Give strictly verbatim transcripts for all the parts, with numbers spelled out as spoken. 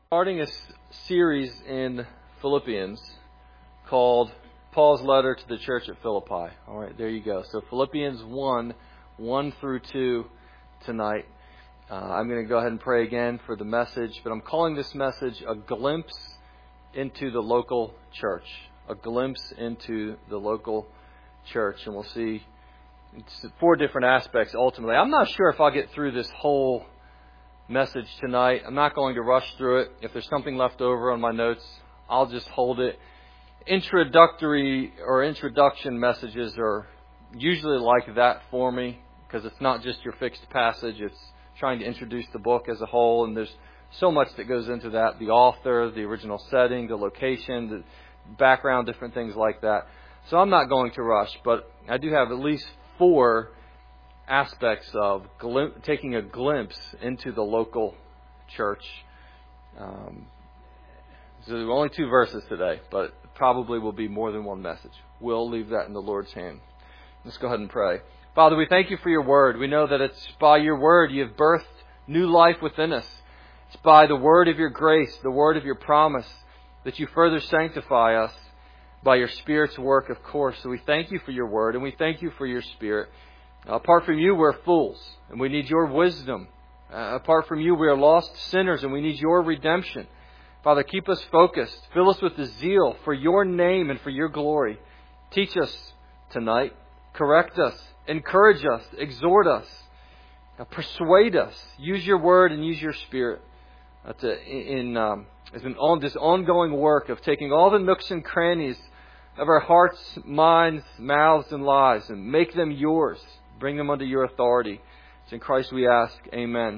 Starting a s- series in Philippians called Paul's Letter to the Church at Philippi. All right, there you go. So Philippians one, one through two tonight. Uh, I'm going to go ahead and pray again for the message, but I'm calling this message a glimpse into the local church. A glimpse into the local church. And we'll see it's four different aspects ultimately. I'm not sure if I'll get through this whole message tonight. I'm not going to rush through it. If there's something left over on my notes, I'll just hold it. Introductory or introduction messages are usually like that for me because it's not just your fixed passage. It's trying to introduce the book as a whole, and there's so much that goes into that. The author, the original setting, the location, the background, different things like that. So I'm not going to rush, but I do have at least four aspects of glim- taking a glimpse into the local church. Um, so there are only two verses today, but probably will be more than one message. We'll leave that in the Lord's hand. Let's go ahead and pray. Father, we thank you for your word. We know that it's by your word you have birthed new life within us. It's by the word of your grace, the word of your promise, that you further sanctify us by your Spirit's work, of course. So we thank you for your word, and we thank you for your Spirit. Apart from you, we're fools, and we need your wisdom. Uh, apart from you, we are lost sinners, and we need your redemption. Father, keep us focused. Fill us with the zeal for your name and for your glory. Teach us tonight. Correct us. Encourage us. Exhort us. Uh, persuade us. Use your word and use your Spirit uh, to, in um, as an on this ongoing work of taking all the nooks and crannies of our hearts, minds, mouths, and lives, and make them yours. Bring them under your authority. It's in Christ we ask. Amen.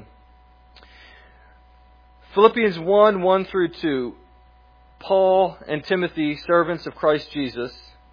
Philippians one, one through two. Paul and Timothy, servants of Christ Jesus,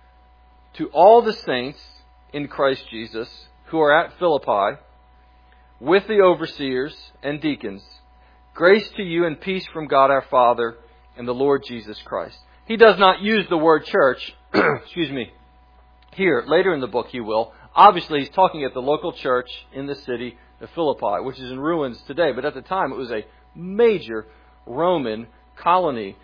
to all the saints in Christ Jesus who are at Philippi, with the overseers and deacons, grace to you and peace from God our Father and the Lord Jesus Christ. He does not use the word church, excuse me, here. Later in the book he will. Obviously, he's talking at the local church in the city of Philippi, which is in ruins today. But at the time, it was a major Roman colony,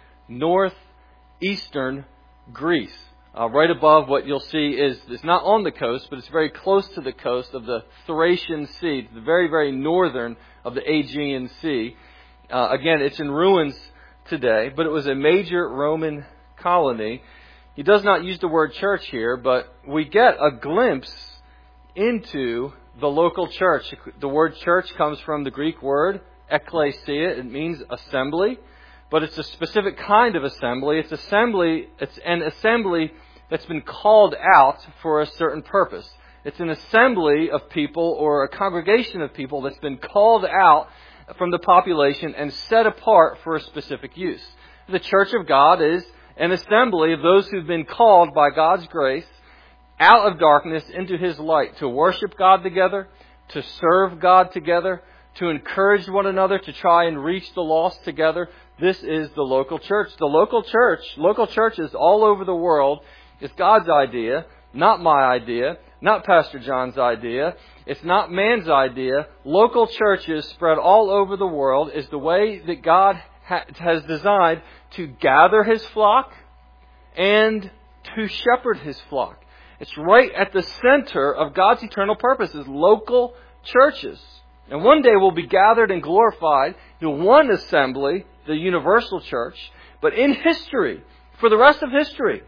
northeastern Greece. Uh, right above what you'll see is, it's not on the coast, but it's very close to the coast of the Thracian Sea, the very, very northern of the Aegean Sea. Uh, again, it's in ruins today, but it was a major Roman colony. He does not use the word church here, but we get a glimpse into the local church. The word church comes from the Greek word ekklesia. It means assembly, but it's a specific kind of assembly. It's assembly. It's an assembly that's been called out for a certain purpose. It's an assembly of people or a congregation of people that's been called out from the population and set apart for a specific use. The church of God is an assembly of those who've been called by God's grace out of darkness into His light, to worship God together, to serve God together, to encourage one another, to try and reach the lost together. This is the local church. The local church, local churches all over the world, is God's idea, not my idea, not Pastor John's idea. It's not man's idea. Local churches spread all over the world is the way that God ha- has designed to gather His flock and to shepherd His flock. It's right at the center of God's eternal purposes, local churches. And one day we'll be gathered and glorified to one assembly, the universal church. But in history, for the rest of history,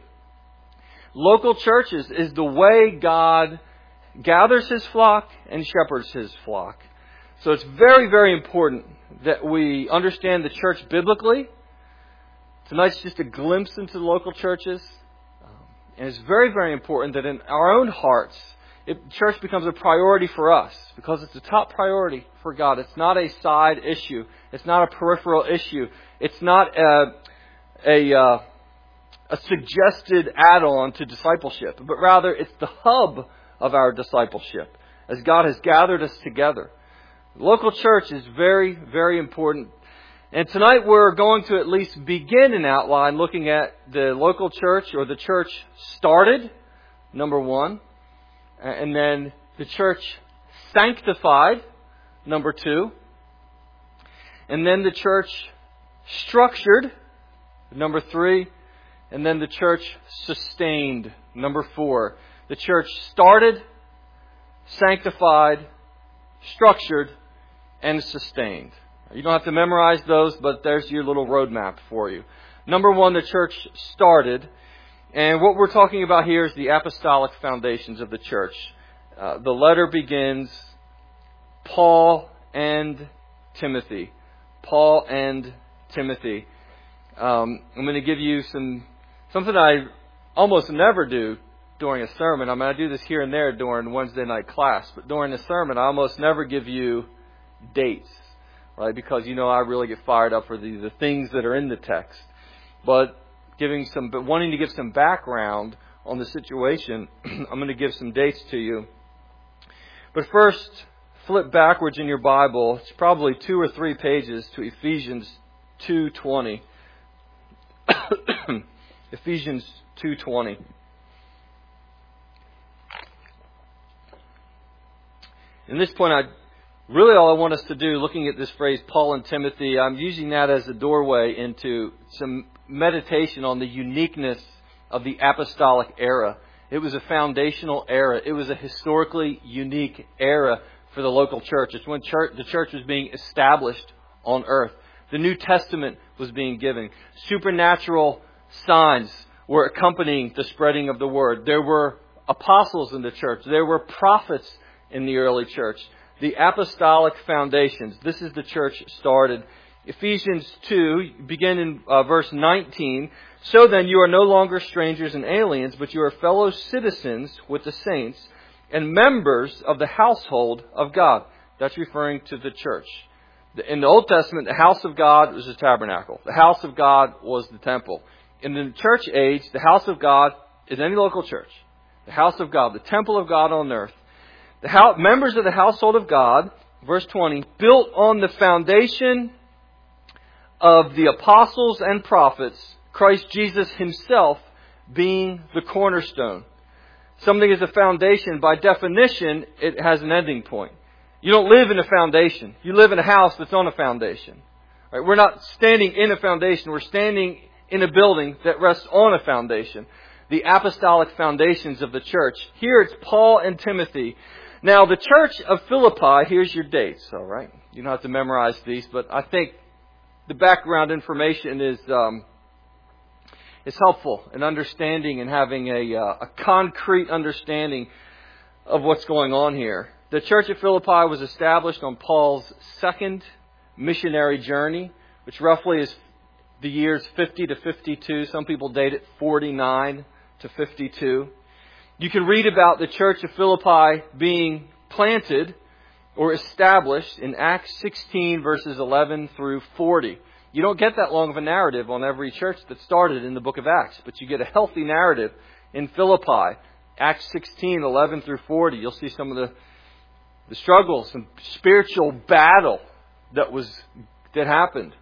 local churches is the way God gathers His flock and shepherds His flock. So it's very, very important that we understand the church biblically. Tonight's just a glimpse into the local churches. And it's very, very important that in our own hearts, it, church becomes a priority for us because it's a top priority for God. It's not a side issue. It's not a peripheral issue. It's not a, a, uh, a suggested add-on to discipleship, but rather it's the hub of our discipleship as God has gathered us together. The local church is very, very important. And tonight we're going to at least begin an outline looking at the local church or the church started, number one. And then the church sanctified, number two. And then the church structured, number three, and then the church sustained, number four. The church started, sanctified, structured, and sustained. You don't have to memorize those, but there's your little roadmap for you. Number one, the church started. And what we're talking about here is the apostolic foundations of the church. Uh, the letter begins, Paul and Timothy. Paul and Timothy. Um, I'm going to give you some something I almost never do during a sermon. I mean, I do this here and there during Wednesday night class, but during a sermon, I almost never give you dates, right? Because, you know, I really get fired up for the, the things that are in the text. But giving some, but wanting to give some background on the situation, I'm going to give some dates to you. But first, flip backwards in your Bible. It's probably two or three pages to Ephesians two twenty. Ephesians two twenty. In this point, I really all I want us to do, looking at this phrase, Paul and Timothy, I'm using that as a doorway into some meditation on the uniqueness of the apostolic era. It was a foundational era. It was a historically unique era for the local church. It's when church, the church was being established on earth. The New Testament was being given. Supernatural signs were accompanying the spreading of the word. There were apostles in the church. There were prophets in the early church. The apostolic foundations. This is the church started. Ephesians two, begin in uh, verse nineteen. So then you are no longer strangers and aliens, but you are fellow citizens with the saints and members of the household of God. That's referring to the church. In the Old Testament, the house of God was the tabernacle. The house of God was the temple. In the church age, the house of God is any local church. The house of God, the temple of God on earth. The house, members of the household of God, verse twenty, built on the foundation of the apostles and prophets, Christ Jesus himself being the cornerstone. Something is a foundation. By definition, it has an ending point. You don't live in a foundation. You live in a house that's on a foundation. Right? We're not standing in a foundation. We're standing in a building that rests on a foundation. The apostolic foundations of the church. Here it's Paul and Timothy. Now, the church of Philippi, here's your dates, all right? You don't have to memorize these, but I think the background information is um, is helpful in understanding and having a, uh, a concrete understanding of what's going on here. The church of Philippi was established on Paul's second missionary journey, which roughly is the years fifty to fifty-two. Some people date it forty-nine to fifty-two. You can read about the church of Philippi being planted or established in Acts sixteen, verses eleven through forty. You don't get that long of a narrative on every church that started in the book of Acts, but you get a healthy narrative in Philippi. Acts sixteen, eleven through forty. You'll see some of the, the struggles, some spiritual battle that was that happened.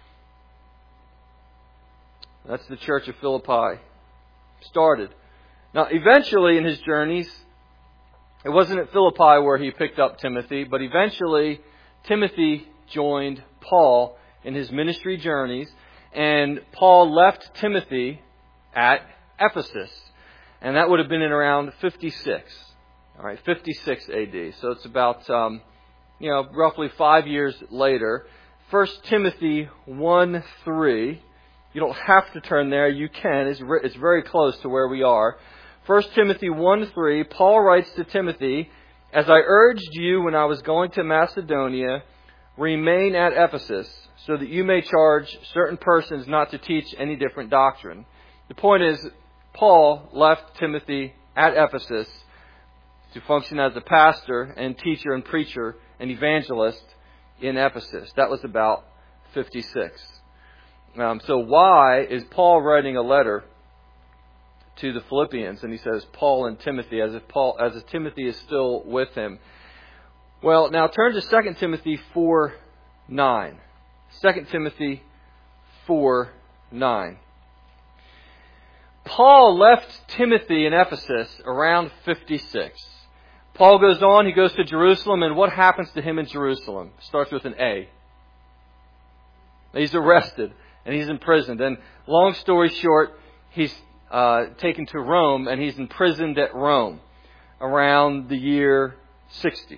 That's the church of Philippi started. Now, eventually in his journeys, it wasn't at Philippi where he picked up Timothy, but eventually Timothy joined Paul in his ministry journeys, and Paul left Timothy at Ephesus, and that would have been in around fifty-six, all right, fifty-six A D. So it's about, um, you know, roughly five years later. First Timothy one three. You don't have to turn there. You can. It's, re- it's very close to where we are. First Timothy one three, Paul writes to Timothy, "As I urged you when I was going to Macedonia, remain at Ephesus, so that you may charge certain persons not to teach any different doctrine." The point is, Paul left Timothy at Ephesus to function as a pastor and teacher and preacher and evangelist in Ephesus. That was about fifty-six. Um, so why is Paul writing a letter to the Philippians? And he says Paul and Timothy, as if Paul, as if Timothy is still with him. Well, now turn to Second Timothy four nine. Second Timothy four nine. Paul left Timothy in Ephesus around fifty-six. Paul goes on, he goes to Jerusalem, and what happens to him in Jerusalem? Starts with an A. He's arrested and he's imprisoned. And long story short, he's uh, taken to Rome and he's imprisoned at Rome around the year sixty.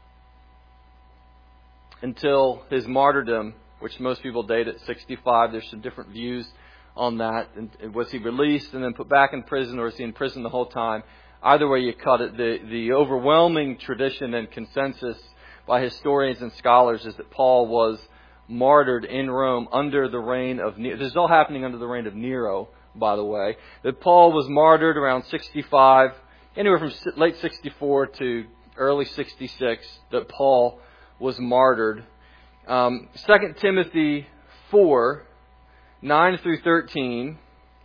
Until his martyrdom, which most people date at sixty-five. There's some different views on that. And was he released and then put back in prison, or is he in prison the whole time? Either way you cut it, the, the overwhelming tradition and consensus by historians and scholars is that Paul was martyred in Rome under the reign of Nero. This is all happening under the reign of Nero, by the way. That Paul was martyred around sixty-five, anywhere from late sixty-four to early sixty-six, that Paul was martyred. Um, Second Timothy four, nine through thirteen.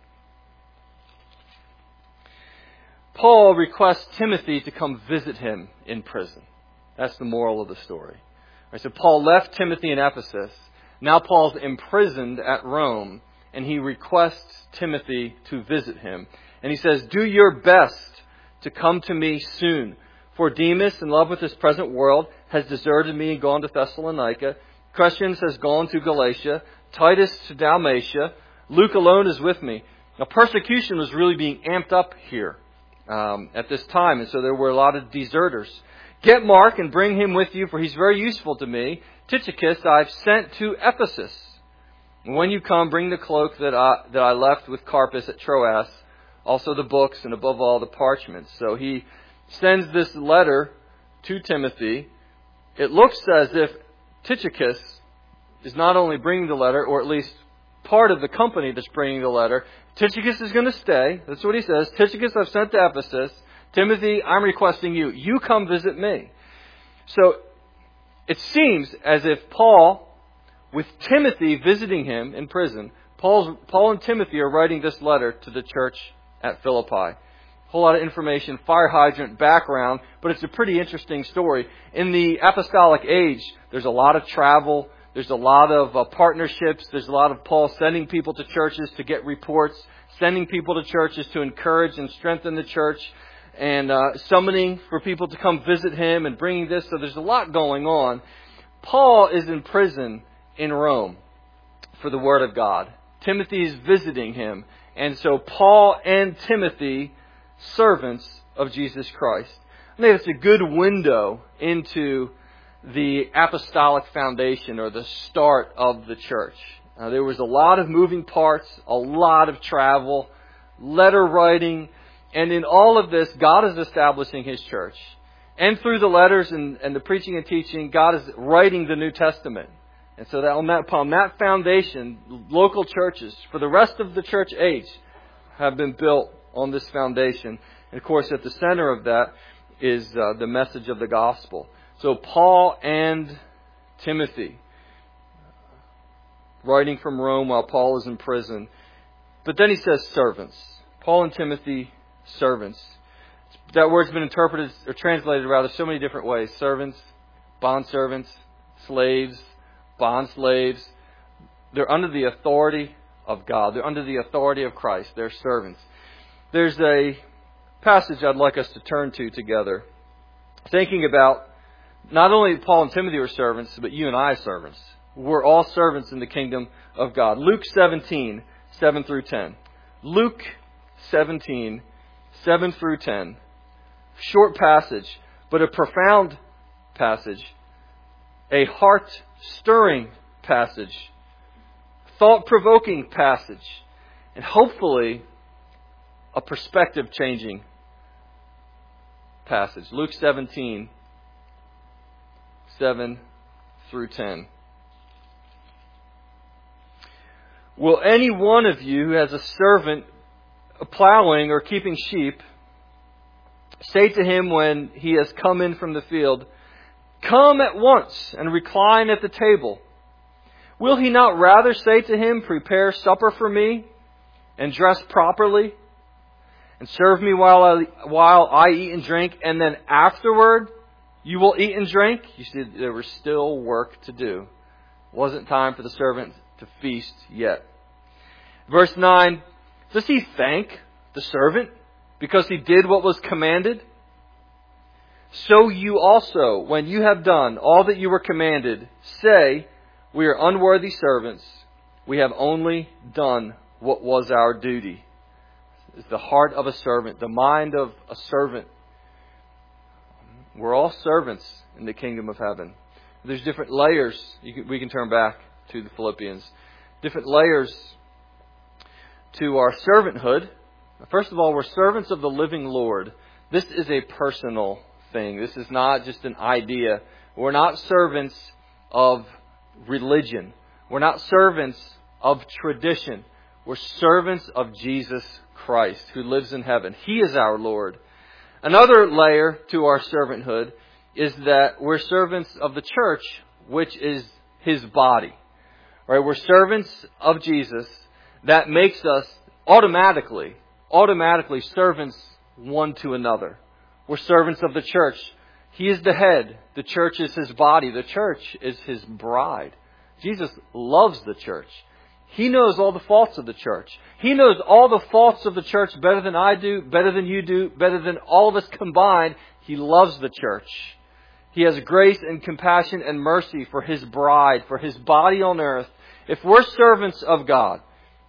Paul requests Timothy to come visit him in prison. That's the moral of the story. Right, so Paul left Timothy in Ephesus. Now Paul's imprisoned at Rome, and he requests Timothy to visit him. And he says, "Do your best to come to me soon. For Demas, in love with this present world, has deserted me and gone to Thessalonica. Crescens has gone to Galatia. Titus to Dalmatia. Luke alone is with me." Now, persecution was really being amped up here um, at this time, and so there were a lot of deserters. "Get Mark and bring him with you, for he's very useful to me. Tychicus I've sent to Ephesus. And when you come, bring the cloak that I, that I left with Carpus at Troas, also the books, and above all the parchments." So he sends this letter to Timothy. It looks as if Tychicus is not only bringing the letter, or at least part of the company that's bringing the letter. Tychicus is going to stay. That's what he says. "Tychicus I've sent to Ephesus. Timothy, I'm requesting you. You come visit me." So it seems as if Paul, with Timothy visiting him in prison, Paul's, Paul and Timothy are writing this letter to the church at Philippi. A whole lot of information, fire hydrant background, but it's a pretty interesting story. In the apostolic age, there's a lot of travel. There's a lot of uh, partnerships. There's a lot of Paul sending people to churches to get reports, sending people to churches to encourage and strengthen the church, and uh, summoning for people to come visit him and bringing this. So there's a lot going on. Paul is in prison in Rome for the Word of God. Timothy is visiting him. And so Paul and Timothy, servants of Jesus Christ. I think it's a good window into the apostolic foundation, or the start of the church. Uh, there was a lot of moving parts, a lot of travel, letter writing, and in all of this, God is establishing His church. And through the letters and, and the preaching and teaching, God is writing the New Testament. And so that on that, upon that foundation, local churches for the rest of the church age have been built on this foundation. And of course, at the center of that is uh, the message of the gospel. So Paul and Timothy, writing from Rome while Paul is in prison. But then he says servants. Paul and Timothy, servants. That word's been interpreted or translated rather so many different ways. Servants, bondservants, slaves, bond slaves. They're under the authority of God. They're under the authority of Christ. They're servants. There's a passage I'd like us to turn to together, thinking about not only Paul and Timothy are servants, but you and I are servants. We're all servants in the kingdom of God. Luke seventeen, seven through ten. Luke seventeen, seven through ten. Short passage, but a profound passage. A heart-stirring passage. Thought-provoking passage. And hopefully a perspective-changing passage. Luke seventeen, seven through ten. "Will any one of you who has a servant plowing or keeping sheep say to him when he has come in from the field, 'Come at once and recline at the table'? Will he not rather say to him, 'Prepare supper for me and dress properly and serve me while I, while I eat and drink, and then afterward you will eat and drink?'" You see, there was still work to do. It wasn't time for the servant to feast yet. Verse nine, does he thank the servant because he did what was commanded? "So you also, when you have done all that you were commanded, say, 'We are unworthy servants. We have only done what was our duty. It's the heart of a servant, the mind of a servant. We're all servants in the kingdom of heaven. There's different layers. You can, we can turn back to the Philippians. Different layers to our servanthood. First of all, we're servants of the living Lord. This is a personal thing. This is not just an idea. We're not servants of religion. We're not servants of tradition. We're servants of Jesus Christ, who lives in heaven. He is our Lord. Another layer to our servanthood is that we're servants of the church, which is His body. Right? We're servants of Jesus. That makes us automatically, automatically servants one to another. We're servants of the church. He is the head. The church is His body. The church is His bride. Jesus loves the church. He knows all the faults of the church. He knows all the faults of the church better than I do, better than you do, better than all of us combined. He loves the church. He has grace and compassion and mercy for His bride, for His body on earth. If we're servants of God,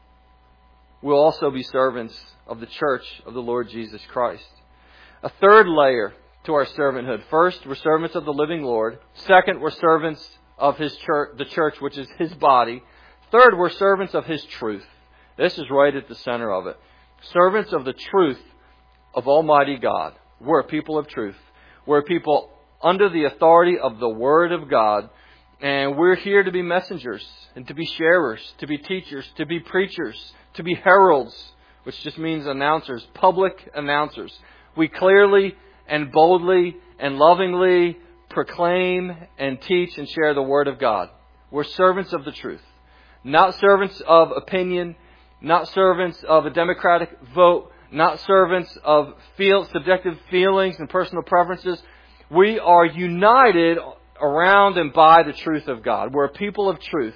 we'll also be servants of the church of the Lord Jesus Christ. A third layer to our servanthood. First, we're servants of the living Lord. Second, we're servants of His church, the church, which is His body. Third, we're servants of His truth. This is right at the center of it. Servants of the truth of Almighty God. We're a people of truth. We're a people under the authority of the Word of God. And we're here to be messengers and to be sharers, to be teachers, to be preachers, to be heralds, which just means announcers, public announcers. We clearly and boldly and lovingly proclaim and teach and share the Word of God. We're servants of the truth. Not servants of opinion, not servants of a democratic vote, not servants of feel, subjective feelings and personal preferences. We are united around and by the truth of God. We're a people of truth.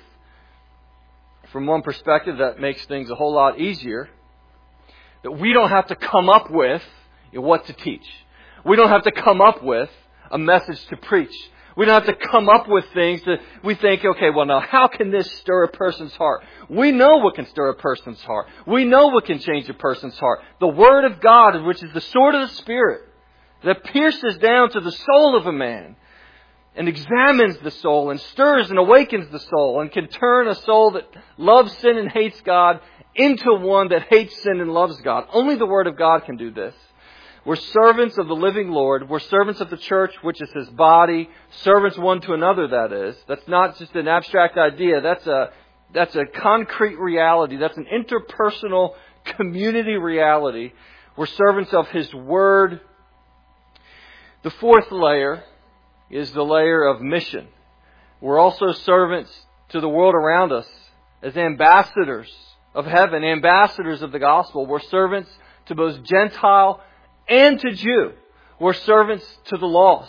From one perspective, that makes things a whole lot easier. That we don't have to come up with what to teach. We don't have to come up with a message to preach. We don't have to come up with things that we think, okay, well now, how can this stir a person's heart? We know what can stir a person's heart. We know what can change a person's heart. The Word of God, which is the sword of the Spirit, that pierces down to the soul of a man and examines the soul and stirs and awakens the soul and can turn a soul that loves sin and hates God into one that hates sin and loves God. Only the Word of God can do this. We're servants of the living Lord. We're servants of the church, which is His body. Servants one to another, that is. That's not just an abstract idea. That's a, that's a concrete reality. That's an interpersonal community reality. We're servants of His Word. The fourth layer is the layer of mission. We're also servants to the world around us as ambassadors of heaven, ambassadors of the gospel. We're servants to both Gentile and to Jew. We're servants to the lost,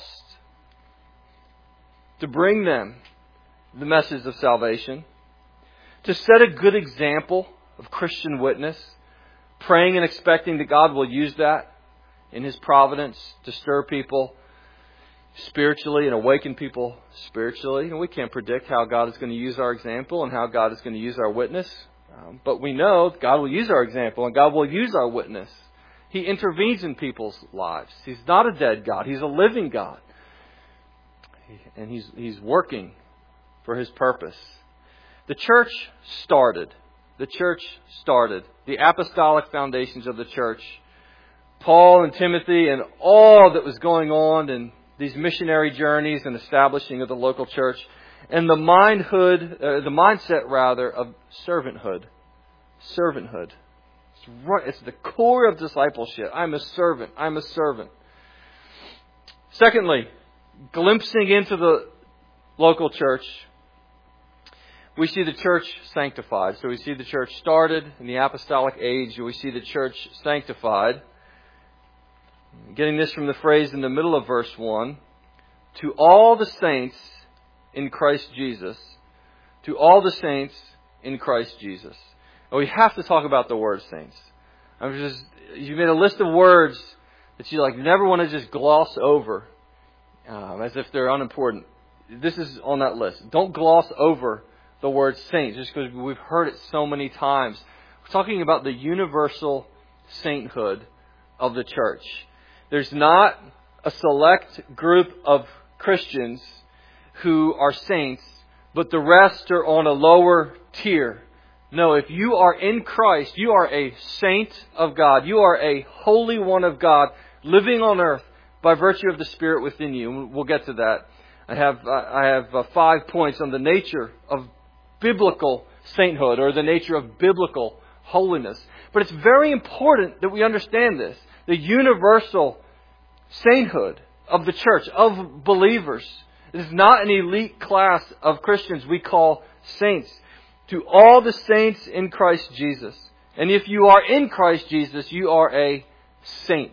to bring them the message of salvation, to set a good example of Christian witness, praying and expecting that God will use that in His providence to stir people spiritually and awaken people spiritually. And we can't predict how God is going to use our example and how God is going to use our witness. Um, but we know God will use our example and God will use our witness. He intervenes in people's lives. He's not a dead God. He's a living God. And He's, he's working for His purpose. The church started. The church started. The apostolic foundations of the church. Paul and Timothy and all that was going on in these missionary journeys and establishing of the local church. And the mindhood, uh, the mindset rather, of servanthood. Servanthood. Right, it's the core of discipleship. I'm a servant. I'm a servant. Secondly, glimpsing into the local church, we see the church sanctified. So we see the church started in the apostolic age, and we see the church sanctified. Getting this from the phrase in the middle of verse one, to all the saints in Christ Jesus. To all the saints in Christ Jesus. We have to talk about the word saints. I'm just, you made a list of words that you like never want to just gloss over um, as if they're unimportant. This is on that list. Don't gloss over the word saint, just because we've heard it so many times. We're talking about the universal sainthood of the church. There's not a select group of Christians who are saints, but the rest are on a lower tier. No, if you are in Christ, you are a saint of God. You are a holy one of God, living on earth by virtue of the Spirit within you. We'll get to that. I have I have uh, five points on the nature of biblical sainthood, or the nature of biblical holiness. But it's very important that we understand this. The universal sainthood of the church, of believers. It is not an elite class of Christians we call saints. To all the saints in Christ Jesus. And if you are in Christ Jesus, you are a saint.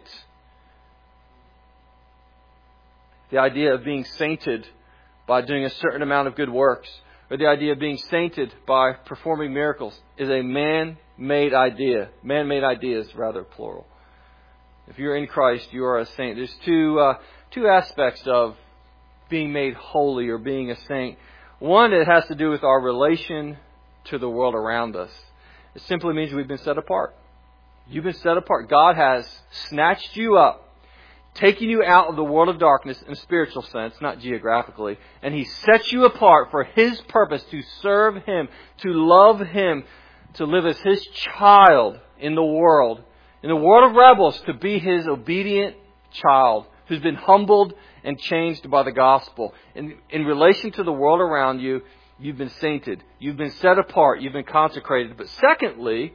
The idea of being sainted by doing a certain amount of good works, or the idea of being sainted by performing miracles, is a man-made idea. Man-made ideas, rather, plural. If you're in Christ, you are a saint. There's two uh, two aspects of being made holy or being a saint. One, it has to do with our relation to the world around us. It simply means we've been set apart. You've been set apart. God has snatched you up, taking you out of the world of darkness in a spiritual sense, not geographically, and He sets you apart for His purpose, to serve Him, to love Him, to live as His child in the world. In the world of rebels, to be His obedient child who's been humbled and changed by the gospel. In, in relation to the world around you, you've been sainted. You've been set apart. You've been consecrated. But secondly,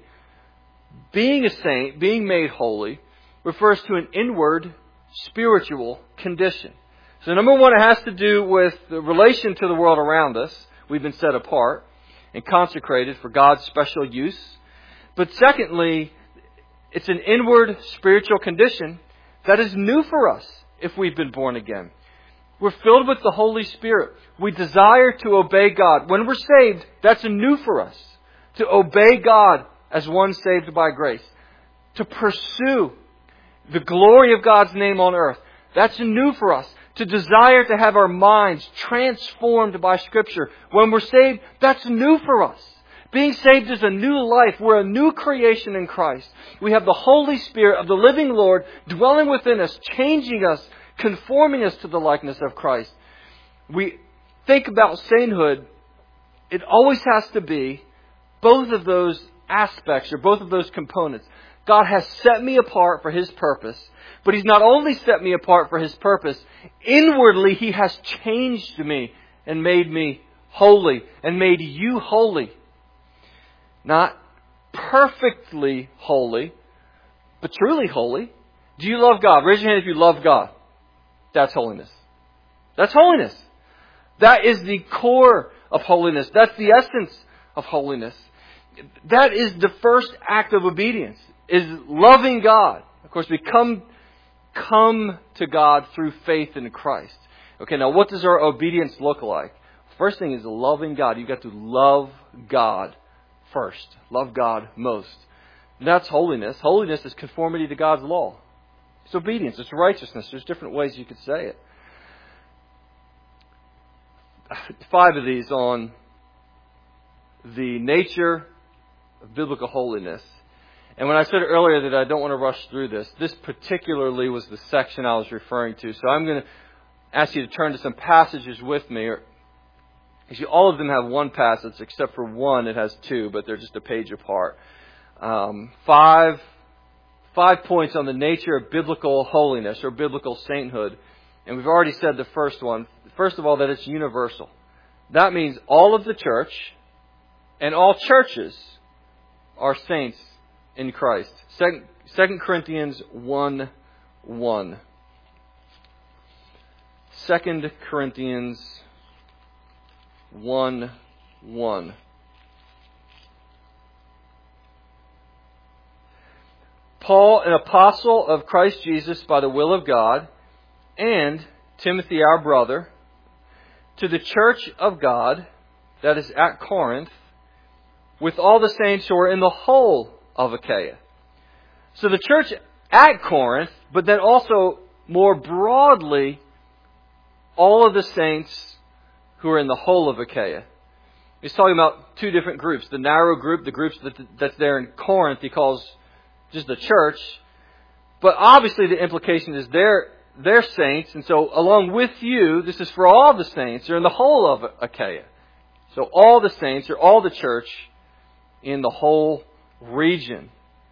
being a saint, being made holy, refers to an inward spiritual condition. So number one, it has to do with the relation to the world around us. We've been set apart and consecrated for God's special use. But secondly, it's an inward spiritual condition that is new for us if we've been born again. We're filled with the Holy Spirit. We desire to obey God. When we're saved, that's new for us. To obey God as one saved by grace. To pursue the glory of God's name on earth. That's new for us. To desire to have our minds transformed by Scripture. When we're saved, that's new for us. Being saved is a new life. We're a new creation in Christ. We have the Holy Spirit of the living Lord dwelling within us, changing us, conforming us to the likeness of Christ. We think about sainthood, it always has to be both of those aspects, or both of those components. God has set me apart for His purpose, but He's not only set me apart for His purpose, inwardly He has changed me and made me holy, and made you holy. Not perfectly holy, but truly holy. Do you love God? Raise your hand if you love God. That's holiness. That's holiness. That is the core of holiness. That's the essence of holiness. That is the first act of obedience, is loving God. Of course, we come, come to God through faith in Christ. Okay, now what does our obedience look like? First thing is loving God. You've got to love God first. Love God most. That's holiness. Holiness is conformity to God's law. It's obedience. It's righteousness. There's different ways you could say it. Five of these on the nature of biblical holiness. And when I said earlier that I don't want to rush through this, this particularly was the section I was referring to. So I'm going to ask you to turn to some passages with me. Actually, all of them have one passage, except for one, it has two, but they're just a page apart. Um, five, five points on the nature of biblical holiness or biblical sainthood. And we've already said the first one. First of all, that it's universal. That means all of the church and all churches are saints in Christ. Second Corinthians one one. Second Corinthians one one. Paul, an apostle of Christ Jesus by the will of God, and Timothy, our brother, to the church of God that is at Corinth, with all the saints who are in the whole of Achaia. So the church at Corinth, but then also more broadly, all of the saints who are in the whole of Achaia. He's talking about two different groups. The narrow group, the groups that, that's there in Corinth, he calls just the church. But obviously the implication is they're, they're saints. And so along with you, this is for all the saints. They're in the whole of Achaia. So all the saints are all the church in the whole region.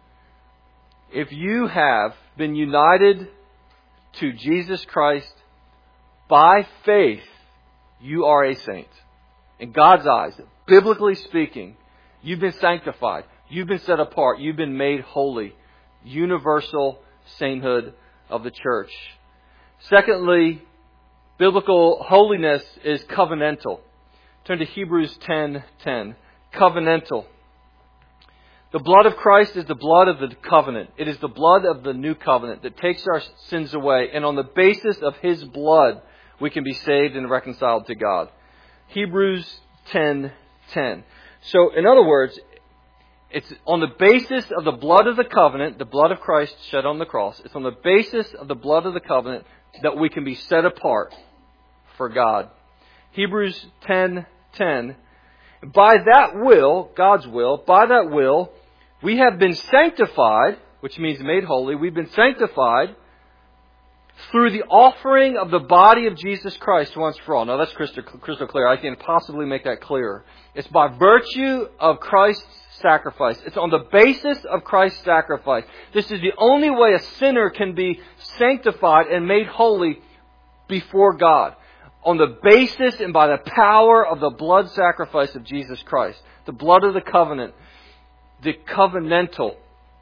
If you have been united to Jesus Christ by faith, you are a saint. In God's eyes, biblically speaking, you've been sanctified. You've been set apart. You've been made holy. Universal sainthood of the church. Secondly, biblical holiness is covenantal. Turn to Hebrews ten ten. Covenantal. The blood of Christ is the blood of the covenant. It is the blood of the new covenant that takes our sins away. And on the basis of His blood, we can be saved and reconciled to God. Hebrews ten ten. So, in other words, it's on the basis of the blood of the covenant, the blood of Christ shed on the cross. It's on the basis of the blood of the covenant that we can be set apart for God. Hebrews ten ten. By that will, God's will, by that will, we have been sanctified, which means made holy. We've been sanctified through the offering of the body of Jesus Christ once for all. Now that's crystal, crystal clear. I can't possibly make that clearer. It's by virtue of Christ's sacrifice. It's on the basis of Christ's sacrifice. This is the only way a sinner can be sanctified and made holy before God. On the basis and by the power of the blood sacrifice of Jesus Christ. The blood of the covenant. The covenantal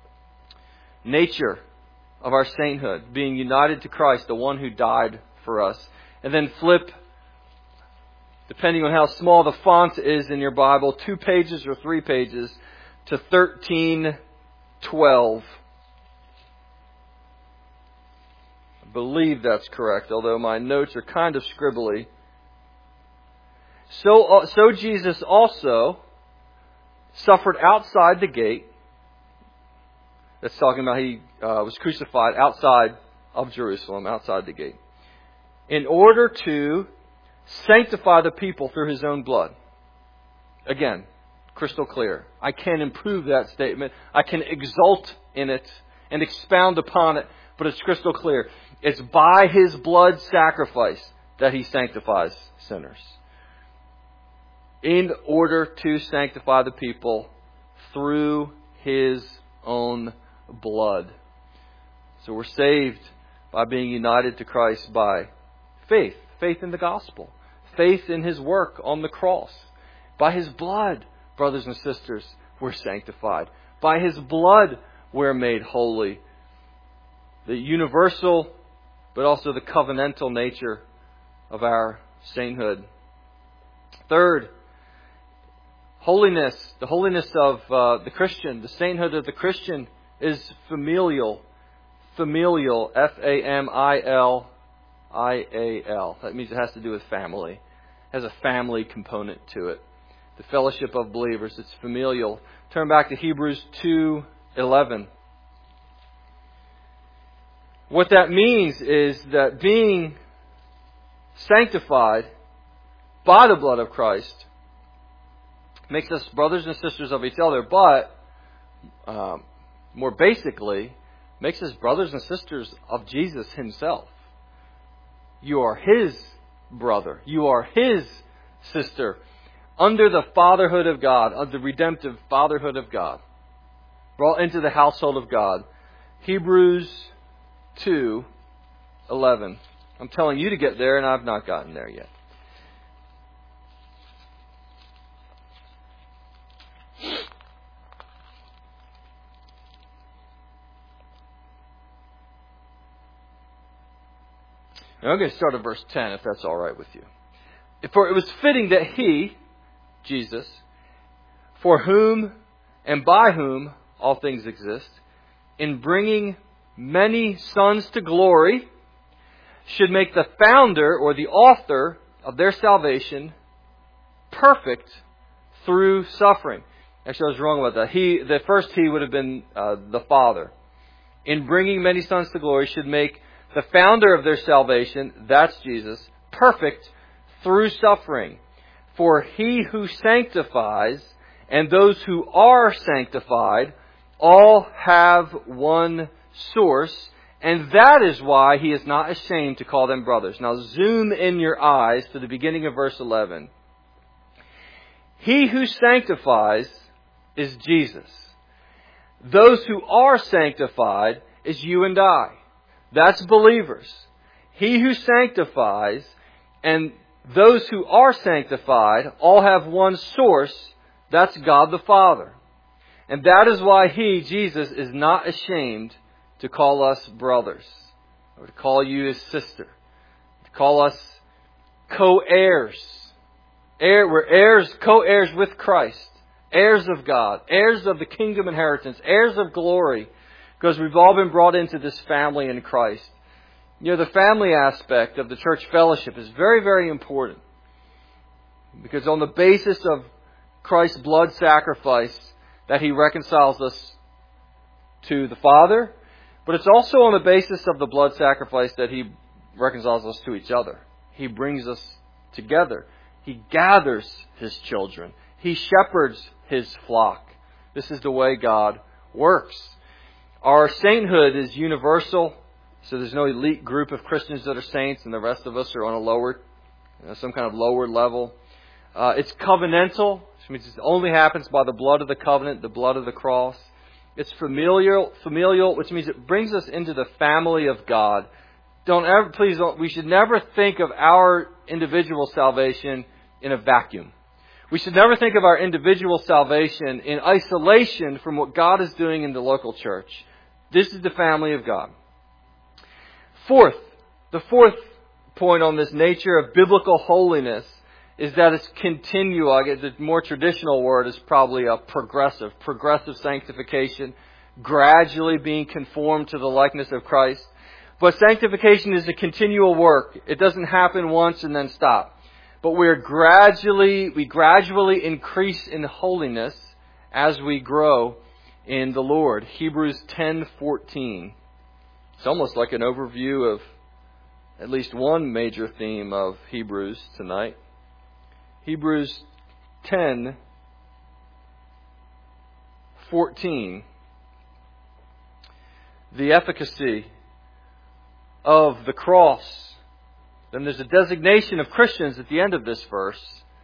nature of our sainthood. Being united to Christ, the one who died for us. And then flip, depending on how small the font is in your Bible, two pages or three pages to thirteen twelve. I believe that's correct, although my notes are kind of scribbly. So, so Jesus also suffered outside the gate. That's talking about he uh, was crucified outside of Jerusalem, outside the gate, in order to sanctify the people through His own blood. Again, crystal clear. I can't improve that statement. I can exult in it and expound upon it, but it's crystal clear. It's by His blood sacrifice that He sanctifies sinners. In order to sanctify the people through His own blood. So we're saved by being united to Christ by faith. Faith in the gospel. Faith in His work on the cross. By His blood, brothers and sisters, we're sanctified. By His blood, we're made holy. The universal, but also the covenantal nature of our sainthood. Third, holiness. The holiness of uh, the Christian, the sainthood of the Christian is familial. Familial. F A M I L I A L. That means it has to do with family. It has a family component to it. The fellowship of believers. It's familial. Turn back to Hebrews two eleven. What that means is that being sanctified by the blood of Christ makes us brothers and sisters of each other, but um, more basically, makes us brothers and sisters of Jesus Himself. You are His brother. You are His sister. Under the fatherhood of God, under the redemptive fatherhood of God. Brought into the household of God. Hebrews two eleven. I'm telling you to get there, and I've not gotten there yet. Now I'm going to start at verse ten, if that's all right with you. For it was fitting that He, Jesus, for whom and by whom all things exist, in bringing many sons to glory, should make the founder or the author of their salvation perfect through suffering. Actually, I was wrong about that. He, the first He would have been uh, the Father. In bringing many sons to glory, should make the founder of their salvation, that's Jesus, perfect through suffering. For he who sanctifies and those who are sanctified all have one source, and that is why he is not ashamed to call them brothers. Now zoom in your eyes to the beginning of verse eleven. He who sanctifies is Jesus. Those who are sanctified is you and I. That's believers. He who sanctifies and those who are sanctified all have one source. That's God the Father. And that is why He, Jesus, is not ashamed to call us brothers, or to call you His sister, to call us co-heirs. Heir, we're heirs, co-heirs with Christ, heirs of God, heirs of the kingdom inheritance, heirs of glory, because we've all been brought into this family in Christ. You know, the family aspect of the church fellowship is very, very important, because on the basis of Christ's blood sacrifice, that He reconciles us to the Father, but it's also on the basis of the blood sacrifice that He reconciles us to each other. He brings us together. He gathers His children. He shepherds His flock. This is the way God works. Our sainthood is universal, so there's no elite group of Christians that are saints and the rest of us are on a lower, you know, some kind of lower level. Uh, it's covenantal, which means it only happens by the blood of the covenant, the blood of the cross. It's familial, familial, which means it brings us into the family of God. Don't ever, please don't, we should never think of our individual salvation in a vacuum. We should never think of our individual salvation in isolation from what God is doing in the local church. This is the family of God. Fourth, the fourth point on this nature of biblical holiness is that it's continual. I guess the more traditional word is probably a progressive, progressive sanctification, gradually being conformed to the likeness of Christ. But sanctification is a continual work. It doesn't happen once and then stop. But we're gradually, we gradually increase in holiness as we grow in the Lord. Hebrews ten fourteen. It's almost like an overview of at least one major theme of Hebrews tonight. Hebrews ten fourteen. The efficacy of the cross. Then there's a designation of Christians at the end of this verse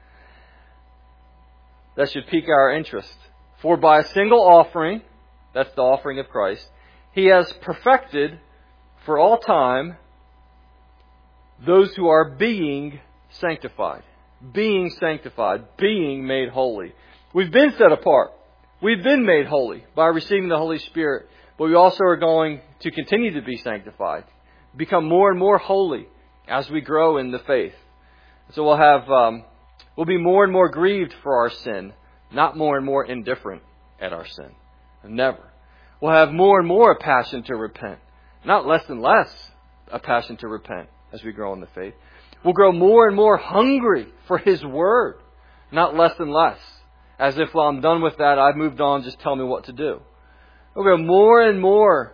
that should pique our interest. For by a single offering, that's the offering of Christ, He has perfected for all time those who are being sanctified. Being sanctified. Being made holy. We've been set apart. We've been made holy by receiving the Holy Spirit. But we also are going to continue to be sanctified. Become more and more holy as we grow in the faith. So we'll have, um, we'll be more and more grieved for our sin, not more and more indifferent at our sin. Never. We'll have more and more a passion to repent, not less and less a passion to repent as we grow in the faith. We'll grow more and more hungry for His Word, not less and less. As if, well, I'm done with that, I've moved on, just tell me what to do. We'll grow more and more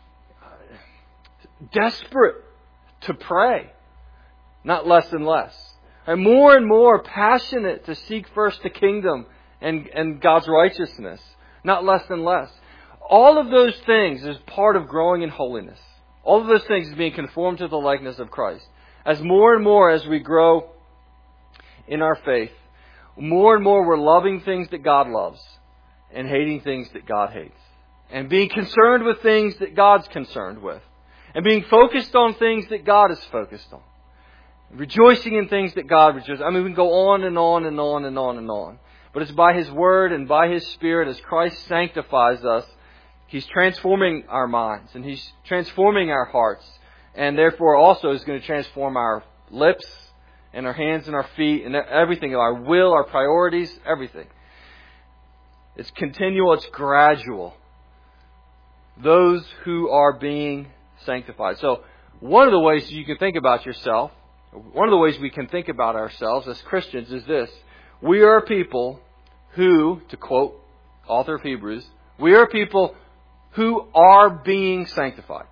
desperate to pray, not less and less. And more and more passionate to seek first the kingdom and, and God's righteousness, not less and less. All of those things is part of growing in holiness. All of those things is being conformed to the likeness of Christ. As more and more as we grow in our faith, more and more we're loving things that God loves and hating things that God hates. And being concerned with things that God's concerned with. And being focused on things that God is focused on. Rejoicing in things that God rejoices. I mean, we can go on and on and on and on and on. But it's by His Word and by His Spirit, as Christ sanctifies us, He's transforming our minds and He's transforming our hearts. And therefore also is going to transform our lips and our hands and our feet and everything, our will, our priorities, everything. It's continual, it's gradual. Those who are being sanctified. So one of the ways you can think about yourself, one of the ways we can think about ourselves as Christians is this. We are people who, to quote author of Hebrews, we are people who are being sanctified.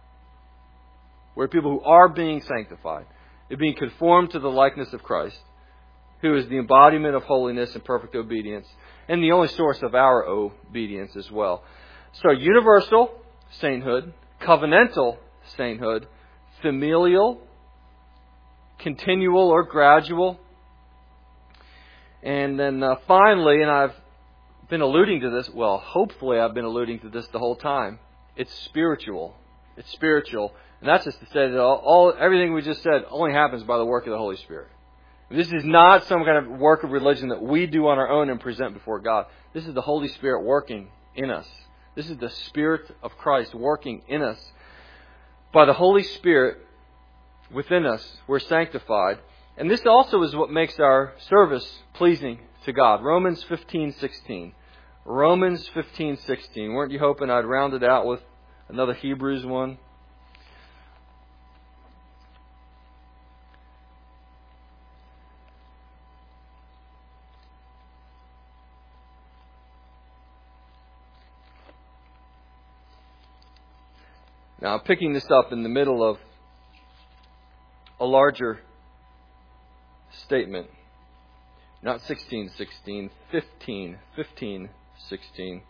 We're people who are being sanctified. They're being conformed to the likeness of Christ. who is the embodiment of holiness and perfect obedience, and the only source of our obedience as well. So universal sainthood, covenantal sainthood, familial, continual or gradual, and then uh, finally, and I've been alluding to this, well, hopefully I've been alluding to this the whole time, it's spiritual. It's spiritual. And that's just to say that all, all everything we just said only happens by the work of the Holy Spirit. This is not some kind of work of religion that we do on our own and present before God. This is the Holy Spirit working in us. This is the Spirit of Christ working in us. By the Holy Spirit within us, we're sanctified. And this also is what makes our service pleasing to God. Romans fifteen sixteen. Romans fifteen sixteen. Weren't you hoping I'd round it out with another Hebrews one? Now, I'm picking this up in the middle of a larger statement. Not sixteen sixteen, fifteen, fifteen sixteen.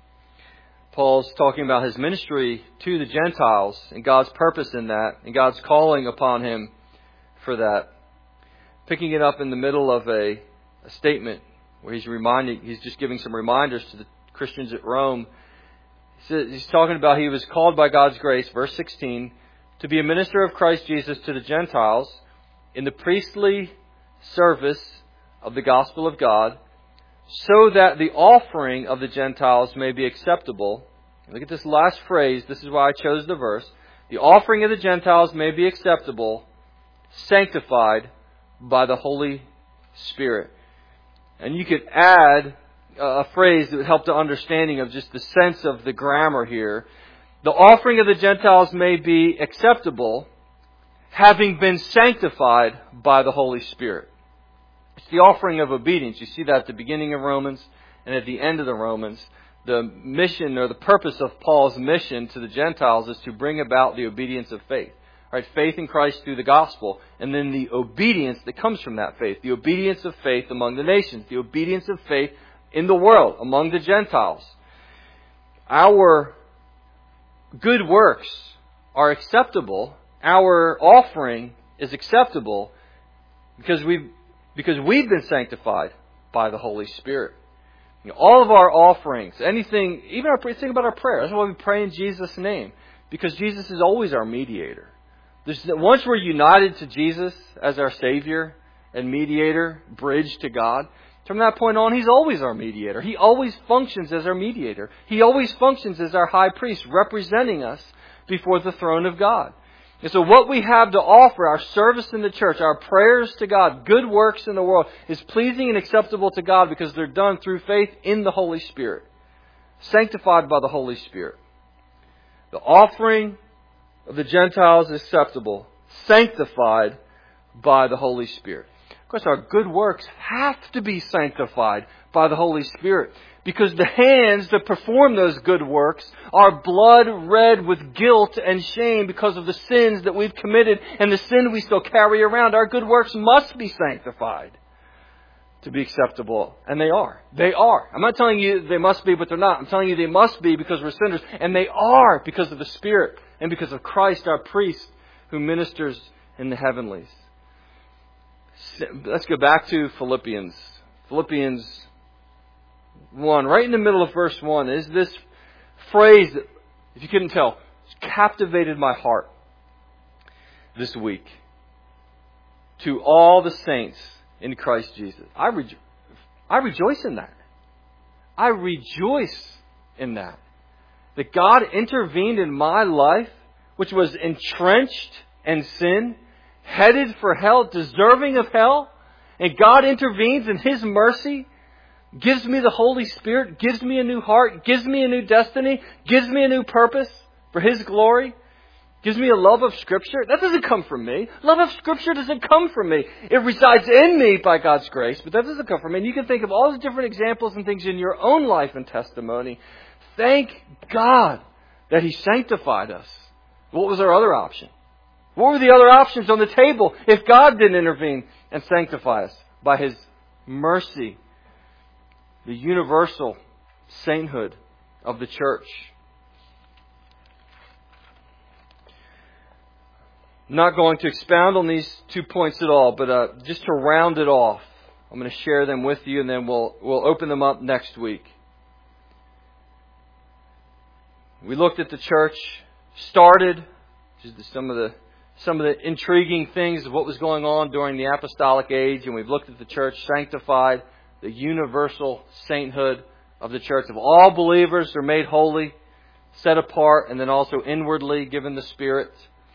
Paul's talking about his ministry to the Gentiles and God's purpose in that and God's calling upon him for that. Picking it up in the middle of a, a statement where he's reminding, he's just giving some reminders to the Christians at Rome. He's talking about he was called by God's grace, verse sixteen, to be a minister of Christ Jesus to the Gentiles in the priestly service of the gospel of God, so that the offering of the Gentiles may be acceptable. Look at this last phrase. This is why I chose the verse. The offering of the Gentiles may be acceptable, sanctified by the Holy Spirit. And you could add a phrase that would help the understanding of just the sense of the grammar here. The offering of the Gentiles may be acceptable, having been sanctified by the Holy Spirit. It's the offering of obedience. You see that at the beginning of Romans and at the end of the Romans. The mission or the purpose of Paul's mission to the Gentiles is to bring about the obedience of faith. Right? Faith in Christ through the gospel. And then the obedience that comes from that faith. The obedience of faith among the nations. The obedience of faith in the world, among the Gentiles. Our good works are acceptable. Our offering is acceptable because we've, because we've been sanctified by the Holy Spirit. You know, all of our offerings, anything, even our, think about our prayer. That's why we pray in Jesus' name. Because Jesus is always our mediator. There's, once we're united to Jesus as our Savior and mediator, bridge to God, from that point on, He's always our mediator. He always functions as our mediator. He always functions as our high priest, representing us before the throne of God. And so what we have to offer, our service in the church, our prayers to God, good works in the world, is pleasing and acceptable to God because they're done through faith in the Holy Spirit. Sanctified by the Holy Spirit. The offering of the Gentiles is acceptable. Sanctified by the Holy Spirit. Of course, our good works have to be sanctified by the Holy Spirit because the hands that perform those good works are blood red with guilt and shame because of the sins that we've committed and the sin we still carry around. Our good works must be sanctified to be acceptable. And they are. They are. I'm not telling you they must be, but they're not. I'm telling you they must be because we're sinners. And they are because of the Spirit and because of Christ, our priest, who ministers in the heavenlies. Let's go back to Philippians. Philippians one. Right in the middle of verse one is this phrase that, if you couldn't tell, captivated my heart this week. To all the saints in Christ Jesus. I, rejo- I rejoice in that. I rejoice in that. That God intervened in my life, which was entrenched in sin, headed for hell, deserving of hell, and God intervenes in His mercy, gives me the Holy Spirit, gives me a new heart, gives me a new destiny, gives me a new purpose for His glory, gives me a love of Scripture. That doesn't come from me. Love of Scripture doesn't come from me. It resides in me by God's grace, but that doesn't come from me. And you can think of all the different examples and things in your own life and testimony. Thank God that He sanctified us. What was our other option? What were the other options on the table if God didn't intervene and sanctify us? by His mercy, the universal sainthood of the church. I'm not going to expound on these two points at all, but uh, just to round it off, I'm going to share them with you, and then we'll we'll open them up next week. We looked at the church started, just some of the some of the intriguing things of what was going on during the apostolic age, and we've looked at the church sanctified, the universal sainthood of the church. Of all believers are made holy, set apart, and then also inwardly given the Spirit.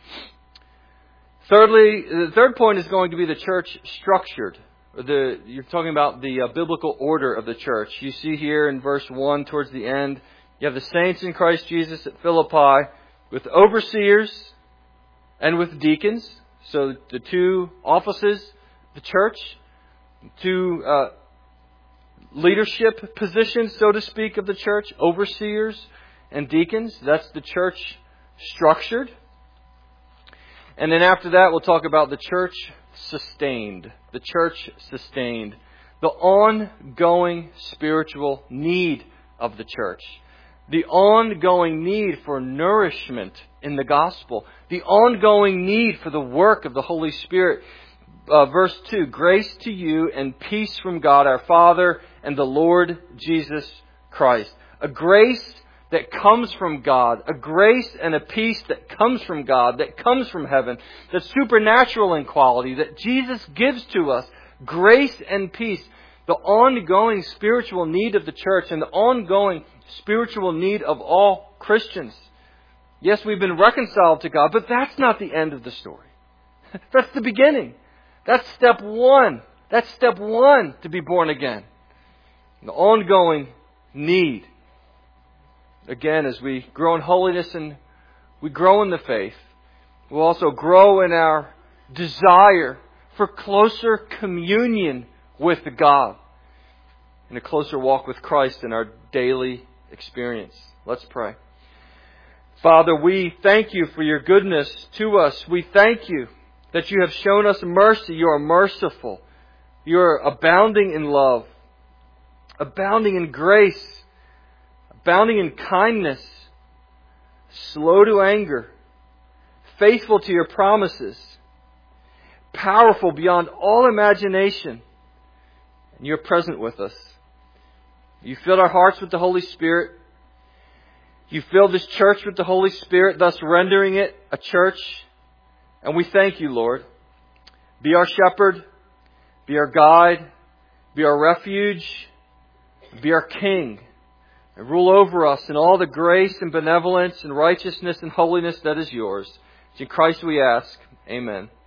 Thirdly, the third point is going to be the church structured. The, you're talking about the uh, biblical order of the church. You see here in verse one towards the end, you have the saints in Christ Jesus at Philippi with overseers and with deacons. So the two offices of the church, two uh, leadership positions, so to speak, of the church, overseers and deacons. That's the church structured. And then after that, we'll talk about the church sustained. The church sustained. The ongoing spiritual need of the church. The ongoing need for nourishment in the gospel. The ongoing need for the work of the Holy Spirit. Uh, verse two, grace to you and peace from God our Father and the Lord Jesus Christ. A grace that comes from God, a grace and a peace that comes from God, that comes from heaven, that's supernatural in quality, that Jesus gives to us, grace and peace, the ongoing spiritual need of the church and the ongoing spiritual need of all Christians. Yes, we've been reconciled to God, but that's not the end of the story. That's the beginning. That's step one. That's step one to be born again. The ongoing need. Again, as we grow in holiness and we grow in the faith, we'll also grow in our desire for closer communion with God and a closer walk with Christ in our daily experience. Let's pray. Father, we thank you for your goodness to us. We thank you that you have shown us mercy. You are merciful. You are abounding in love, abounding in grace, abounding in kindness, slow to anger, faithful to your promises, powerful beyond all imagination, and you're present with us. You filled our hearts with the Holy Spirit. You filled this church with the Holy Spirit, thus rendering it a church. And we thank you, Lord. Be our shepherd, be our guide, be our refuge, be our King. And rule over us in all the grace and benevolence and righteousness and holiness that is yours. In Christ we ask. Amen.